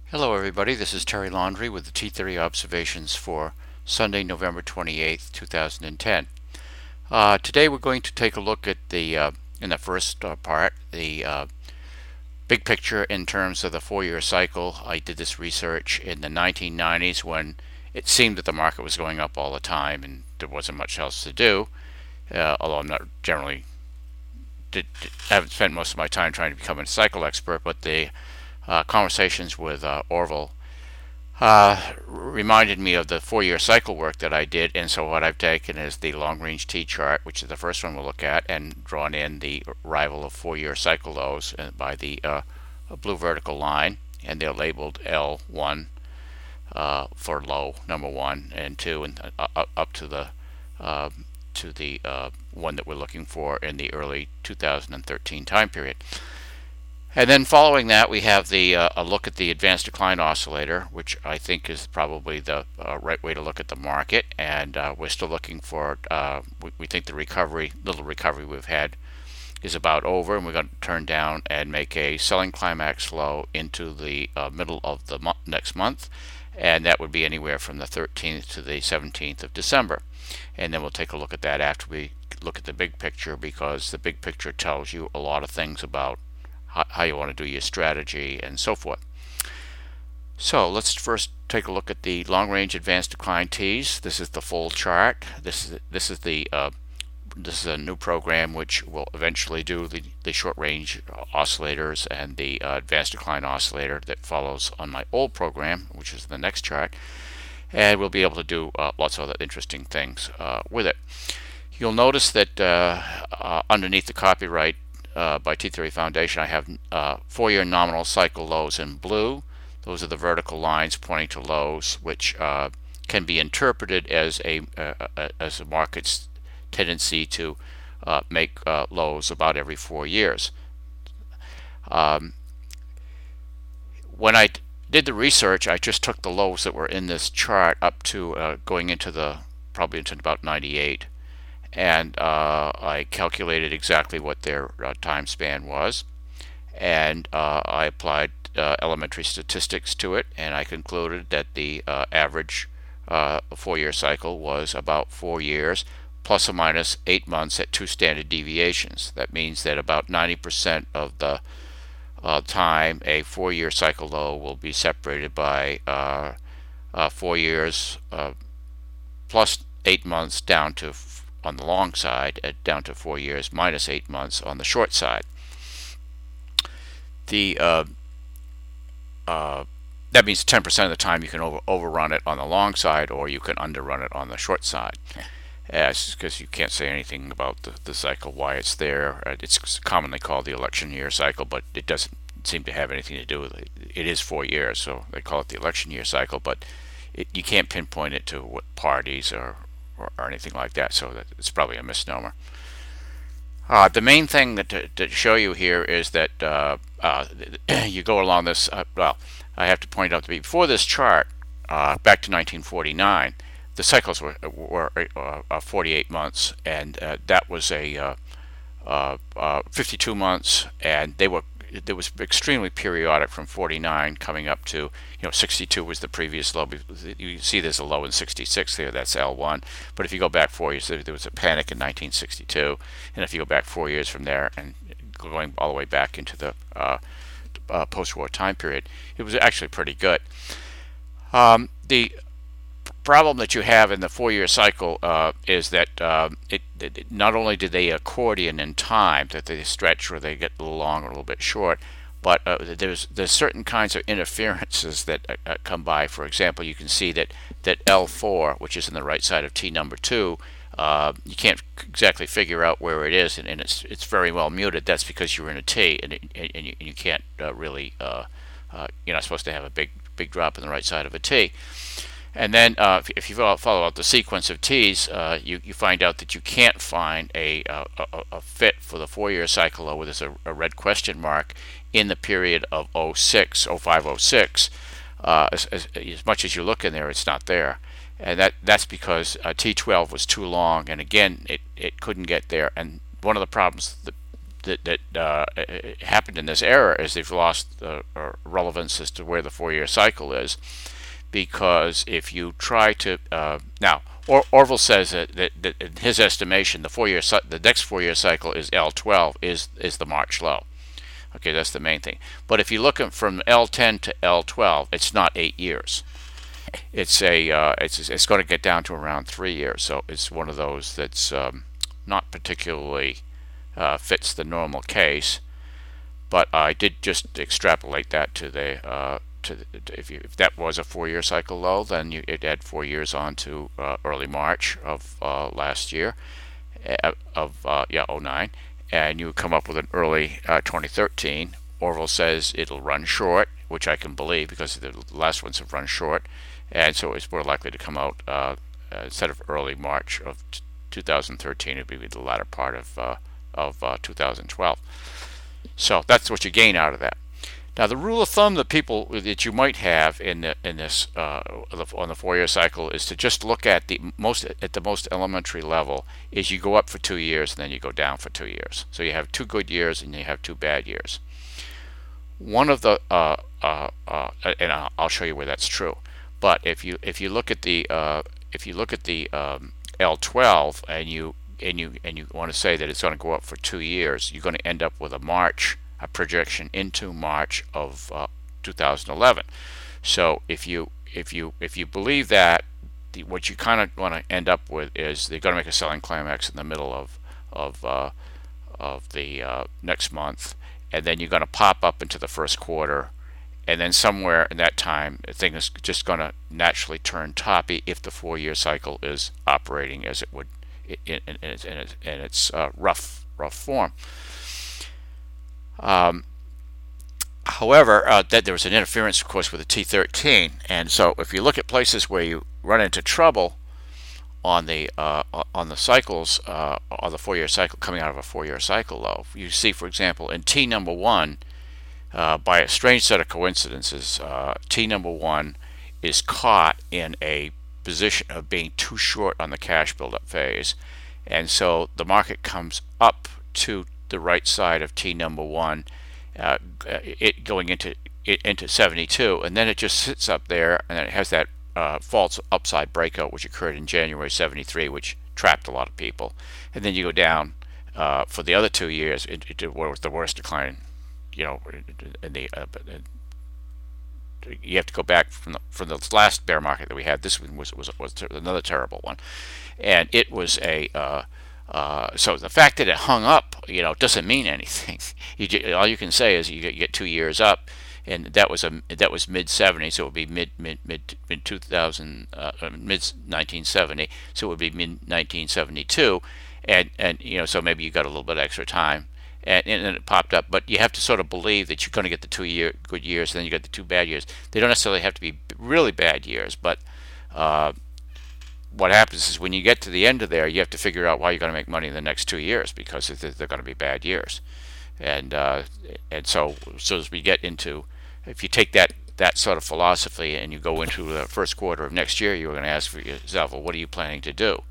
Hello everybody, this is Terry Laundrie with the T30 observations for Sunday, November 28th, 2010. Today we're going to take a look at in the first part, the big picture in terms of the 4-year cycle. I did this research in the 1990s when it seemed that the market was going up all the time and there wasn't much else to do, although I'm not generally, I haven't spent most of my time trying to become a cycle expert, but the conversations with Orville reminded me of the 4-year cycle work that I did, and so what I've taken is the long-range T chart, which is the first one we'll look at, and drawn in the arrival of 4-year cycle lows by the blue vertical line, and they're labeled L1 for low number 1 and 2, and up to the one that we're looking for in the early 2013 time period. And then following that, we have a look at the advanced decline oscillator, which I think is probably the right way to look at the market. And we're still looking for, we think the little recovery we've had is about over, and we're going to turn down and make a selling climax low into the middle of the next month. And that would be anywhere from the 13th to the 17th of December. And then we'll take a look at that after we look at the big picture, because the big picture tells you a lot of things about how you want to do your strategy and so forth. So let's first take a look at the long-range advanced decline T's. This is the full chart. This is a new program which will eventually do the short-range oscillators and the advanced decline oscillator that follows on my old program, which is the next chart, and we'll be able to do lots of other interesting things with it. You'll notice that underneath the copyright by T30 Foundation, I have 4-year nominal cycle lows in blue. Those are the vertical lines pointing to lows, which can be interpreted as a market's tendency to make lows about every 4 years. When I did the research, I just took the lows that were in this chart up to going into probably into about 98. And I calculated exactly what their time span was, and I applied elementary statistics to it, and I concluded that the average 4-year cycle was about 4 years plus or minus 8 months at 2 standard deviations. That means that about 90% of the time a 4-year cycle low will be separated by 4 years plus 8 months down to on the long side, down to 4 years minus 8 months on the short side. That means 10% of the time you can overrun it on the long side, or you can underrun it on the short side. Because you can't say anything about the cycle, why it's there. It's commonly called the election year cycle, but it doesn't seem to have anything to do with it. It is 4 years, so they call it the election year cycle, but you can't pinpoint it to what parties or anything like that, so it's probably a misnomer. The main thing to show you here is that you go along this, well, I have to point out that before this chart, back to 1949, the cycles were 48 months, and that was a 52 months, and there was extremely periodic from 49 coming up to 62 was the previous low. You see there's a low in 66 there, that's L1, but if you go back 4 years, there was a panic in 1962, and if you go back 4 years from there and going all the way back into the post-war time period, it was actually pretty good. The problem that you have in the 4-year cycle is that not only do they accordion in time, that they stretch or they get a little long or a little bit short, but there's certain kinds of interferences that come by. For example, you can see that L4, which is on the right side of T number 2, you can't exactly figure out where it is, and it's very well muted. That's because you're in a T, and you can't really, you're not supposed to have a big drop in the right side of a T. And then if you follow out the sequence of T's, you find out that you can't find a fit for the 4-year cycle low, where there's a red question mark in the period of 05, 06. As much as you look in there, it's not there. And that's because T12 was too long, and again, it couldn't get there. And one of the problems that happened in this era is they've lost relevance as to where the 4-year cycle is, because if you try to now, Orville says that in his estimation, the next 4-year cycle is L12 is the March low. Okay, that's the main thing. But if you look at from L10 to L12, it's not 8 years. It's it's going to get down to around 3 years. So it's one of those that's not particularly fits the normal case. But I did just extrapolate that to the if that was a 4-year cycle low, then it add 4 years on to early March of last year of 09. And you come up with an early 2013. Orville says it'll run short, which I can believe because the last ones have run short, and so it's more likely to come out instead of early March of 2013. It would be the latter part of 2012. So that's what you gain out of that. Now, the rule of thumb that you might have in this on the 4-year cycle is to just look at the most elementary level. Is you go up for 2 years and then you go down for 2 years. So you have 2 good years and you have 2 bad years. One of the and I'll show you where that's true. But if you look at the L12 and you want to say that it's going to go up for 2 years, you're going to end up with a projection into March of 2011. So if you believe that, what you kind of want to end up with is they're going to make a selling climax in the middle of the next month, and then you're going to pop up into the first quarter, and then somewhere in that time, the thing is just going to naturally turn toppy if the 4-year cycle is operating as it would in its rough form. However, that there was an interference, of course, with the T13, and so if you look at places where you run into trouble on the cycles on the 4-year cycle coming out of a 4-year cycle low, you see, for example, in T number 1, by a strange set of coincidences, T number 1 is caught in a position of being too short on the cash buildup phase, and so the market comes up to the right side of T number 1, it going into 72, and then it just sits up there, and then it has that false upside breakout which occurred in January 73, which trapped a lot of people, and then you go down for the other 2 years into what was the worst decline, in the you have to go back from the last bear market that we had. This one was another terrible one, and it was a so the fact that it hung up, doesn't mean anything. All you can say is you get 2 years up, and that was mid 70, so it would be mid 2000, mid 1970, so it would be mid 1972, and so maybe you got a little bit extra time. And it popped up, but you have to sort of believe that you're going to get the 2 good years, and then you got the 2 bad years. They don't necessarily have to be really bad years, but what happens is when you get to the end of there, you have to figure out why you're going to make money in the next 2 years, because they're going to be bad years. And so as we get into, if you take that sort of philosophy and you go into the first quarter of next year, you're going to ask for yourself, well, what are you planning to do?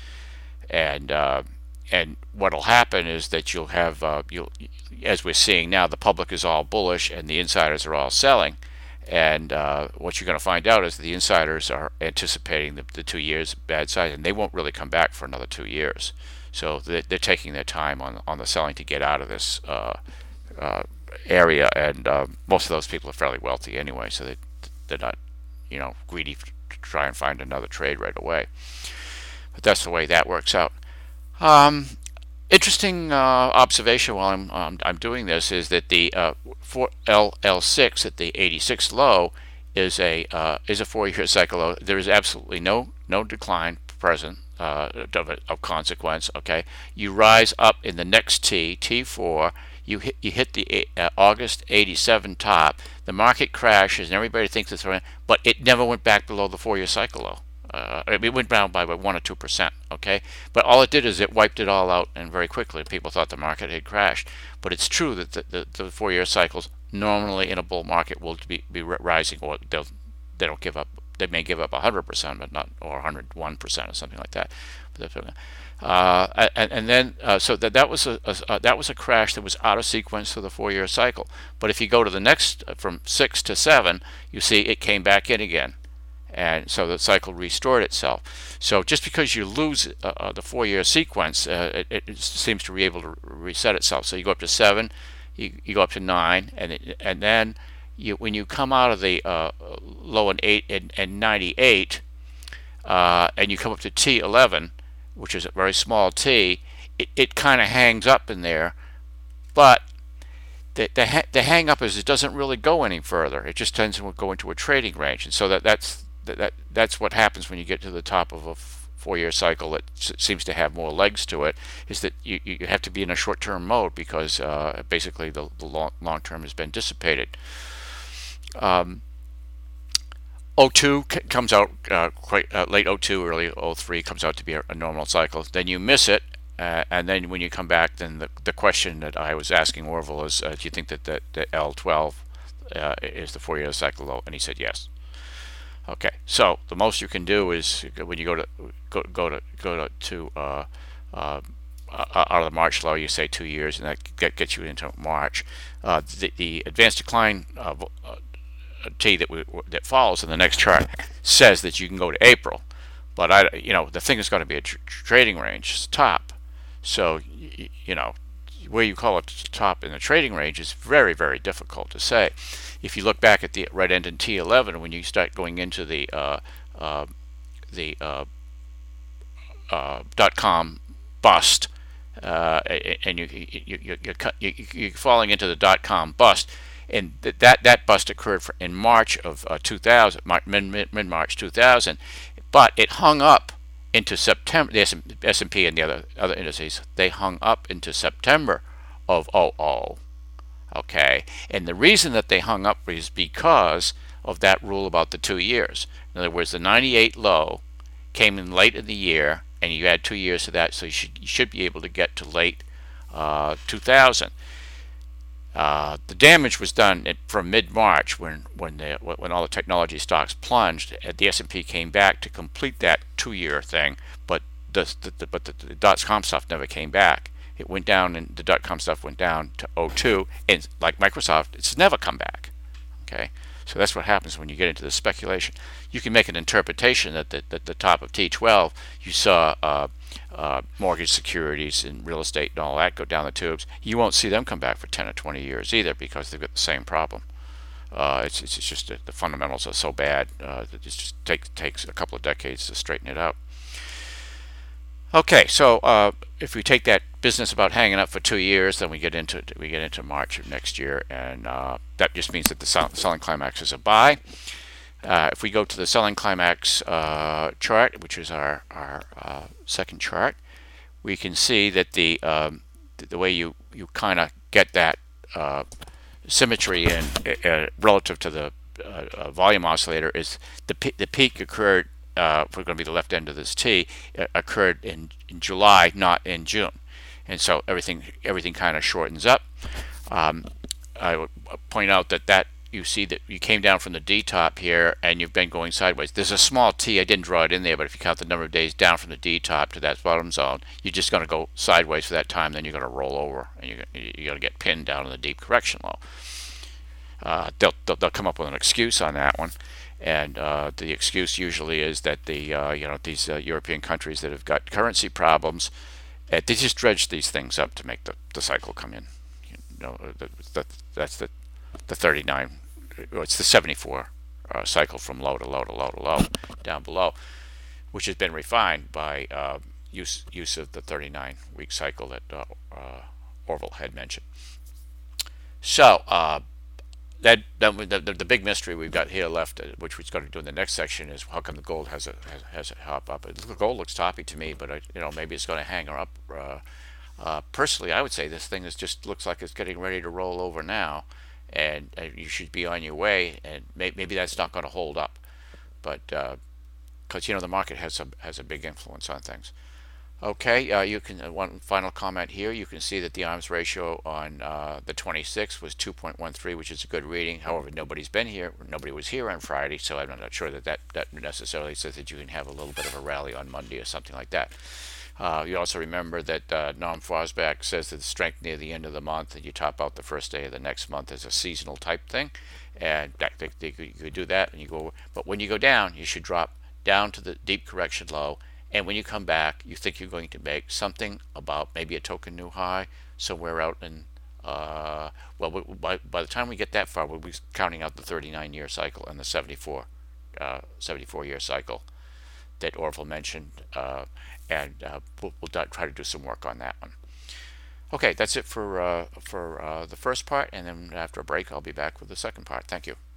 And what'll happen is that you'll have, as we're seeing now, the public is all bullish and the insiders are all selling. And what you're going to find out is the insiders are anticipating the 2 years bad side, and they won't really come back for another 2 years. So they're taking their time on the selling to get out of this area. And most of those people are fairly wealthy anyway, so they're not, greedy to try and find another trade right away. But that's the way that works out. Interesting observation while I'm doing this is that the for LL6 at the 86 low is a 4-year cycle low. There is absolutely no decline present of consequence. Okay, you rise up in the next T4. You hit the August 87 top. The market crashes and everybody thinks it's right, but it never went back below the 4-year cycle low. It went down by 1 or 2%, okay? But all it did is it wiped it all out, and very quickly people thought the market had crashed. But it's true that the 4-year cycles normally in a bull market will be rising, or they don't give up they may give up 100%, but not, or 101% or something like that. And then so that was a crash that was out of sequence for the 4-year cycle. But if you go to the next from 6 to 7, you see it came back in again, and so the cycle restored itself. So just because you lose the 4-year sequence, it seems to be able to reset itself. So you go up to 7, you go up to 9, and then when you come out of the low in 8 and 98, and you come up to T11, which is a very small T, it kind of hangs up in there, but the hang up is it doesn't really go any further. It just tends to go into a trading range, and so that's what happens when you get to the top of a 4-year cycle that seems to have more legs to it, is that you have to be in a short-term mode because basically the long term has been dissipated. '02 comes out quite late. '02, early '03 comes out to be a normal cycle. Then you miss it, and then when you come back, then the question that I was asking Orville is, do you think that the L12 is the 4-year cycle low? And he said yes. Okay, so the most you can do is when you go to out of the March low, you say 2 years, and that gets you into March. The advanced decline T that follows in the next chart says that you can go to April, but the thing is going to be a trading range. It's top, so where you call it top in the trading range is very, very difficult to say. If you look back at the red end in T11, when you start going into the .com bust, and you're falling into the .com bust, and that bust occurred in March of 2000, mid-March 2000, but it hung up into September. The S&P and the other indices, they hung up into September of '00. Okay, and the reason that they hung up is because of that rule about the 2 years. In other words, the 98 low came in late in the year, and you add 2 years to that, so you should be able to get to late 2000. The damage was done from mid-March when all the technology stocks plunged. The S&P came back to complete that 2-year thing, but the .com stuff never came back. It went down, and the .com stuff went down to '02, and like Microsoft, it's never come back. Okay, so that's what happens when you get into the speculation. You can make an interpretation that the top of T12, you saw mortgage securities and real estate and all that go down the tubes. You won't see them come back for 10 or 20 years either, because they've got the same problem. It's just the fundamentals are so bad that it just takes a couple of decades to straighten it out. Okay, so if we take that business about hanging up for 2 years, then we get into March of next year, and that just means that the selling climax is a buy. If we go to the selling climax chart, which is our second chart, we can see that the way you kind of get that symmetry in relative to the volume oscillator is the peak occurred. If we're going to be the left end of this T, occurred in July, not in June, and so everything kind of shortens up. I would point out that you see that you came down from the D top here, and you've been going sideways. There's a small T. I didn't draw it in there, but if you count the number of days down from the D top to that bottom zone, you're just going to go sideways for that time. Then you're going to roll over, and you're going to get pinned down in the deep correction low. They'll come up with an excuse on that one. And the excuse usually is that these European countries that have got currency problems, they just dredge these things up to make the cycle come in. That's the 39, or it's the 74 cycle from low to low to low to low down below, which has been refined by use of the 39-week cycle that Orville had mentioned. So the big mystery we've got here left, which we're going to do in the next section, is how come the gold has a hop up. The gold looks toppy to me, but maybe it's going to hang her up. Personally, I would say this thing just looks like it's getting ready to roll over now, and you should be on your way. And maybe that's not going to hold up, but because the market has a big influence on things. Okay, you can, one final comment here. You can see that the arms ratio on the 26th was 2.13, which is a good reading. However, nobody's been here. Nobody was here on Friday, so I'm not sure that necessarily says that you can have a little bit of a rally on Monday or something like that. You also remember that Norm Fosback says that the strength near the end of the month, and you top out the first day of the next month, is a seasonal type thing, and you could do that, and you go. But when you go down, you should drop down to the deep correction low, and when you come back, you think you're going to make something about maybe a token new high somewhere out in. Well, by the time we get that far, we'll be counting out the 39-year cycle and the 74-year cycle that Orville mentioned, and we'll try to do some work on that one. Okay, that's it for the first part, and then after a break, I'll be back with the second part. Thank you.